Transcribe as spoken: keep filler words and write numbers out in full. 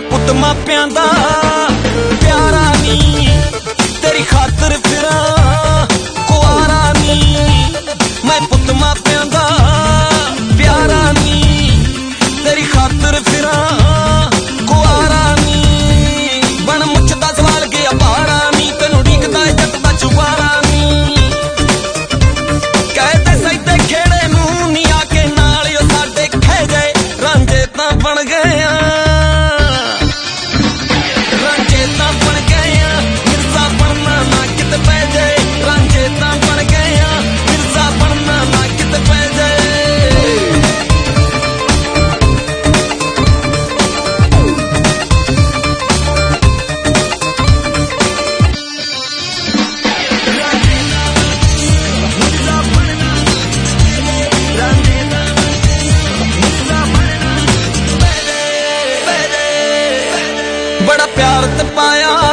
पुत मापियां दा प्यारा नी तेरी खातर फिरां कुआरा नी मैं पुत मापियां दा प्यारा नी तेरी खातर फिरां कुआरा नी बन मुझदा सवाल गया पारा नी तेनू डीकदा जट दा चुबारा नी कहते सैदे खेड़े नू नी आके नाल ओ साडे खे गए रांझे तां बन गए बड़ा प्यार ते पाया